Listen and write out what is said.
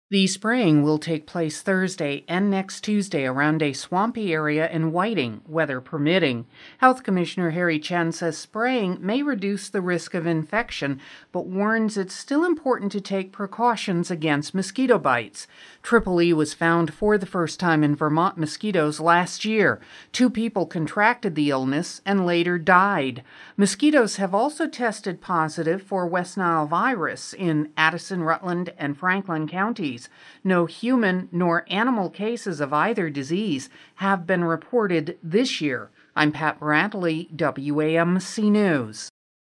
The spraying will take place Thursday and next Tuesday around a swampy area in Whiting, weather permitting. Health Commissioner Harry Chen says spraying may reduce the risk of infection, but warns it's still important to take precautions against mosquito bites. Triple E was found for the first time in Vermont mosquitoes last year. 2 people contracted the illness and later died. Mosquitoes have also tested positive for West Nile virus in Addison, Rutland, and Franklin counties. No human nor animal cases of either disease have been reported this year. I'm Pat Brantley, WAMC News.